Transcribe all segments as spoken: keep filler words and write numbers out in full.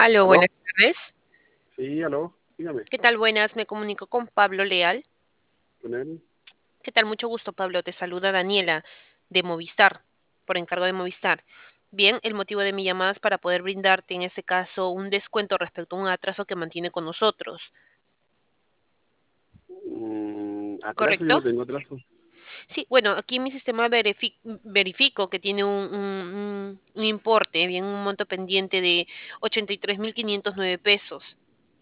Aló, ¿Aló? buenas tardes. Sí, aló, dígame, ¿Qué tal? Buenas, me comunico con Pablo Leal. con él. ¿Qué tal? Mucho gusto, Pablo. Te saluda Daniela de Movistar, por encargo de Movistar. Bien, el motivo de mi llamada es para poder brindarte, en este caso, un descuento respecto a un atraso que mantiene con nosotros. Mm, atraso, yo ¿Correcto? no tengo atraso. Sí, bueno, aquí en mi sistema verifi- verifico que tiene un, un- un- un importe, bien, un monto pendiente de ochenta y tres mil quinientos nueve pesos.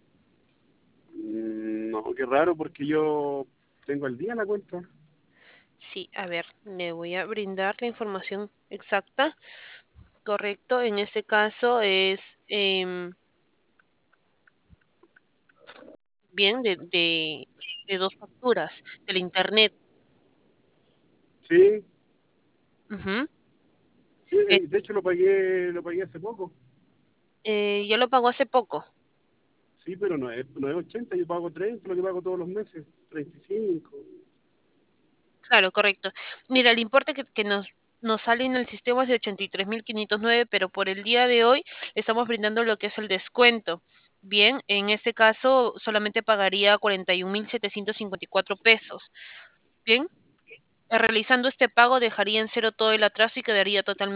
Mm, no, qué raro, porque yo tengo el día en la cuenta. Sí, a ver, le voy a brindar la información exacta. Correcto, en este caso es em, bien de, de, de dos facturas del internet. Sí, Ujú. sí, Eh, eh, de hecho lo pagué, lo pagué hace poco. eh, ya lo pagó hace poco. Sí, pero no es, no es ochenta, yo pago treinta, lo que pago todos los meses, treinta y cinco. Claro, correcto. Mira, el importe que, que nos, nos sale en el sistema es de ochenta y tres mil quinientos nueve, pero por el día de hoy le estamos brindando lo que es el descuento. Bien, en este caso solamente pagaría cuarenta y un mil setecientos cincuenta y cuatro pesos. Bien, realizando este pago dejaría en cero todo el atraso y quedaría totalmente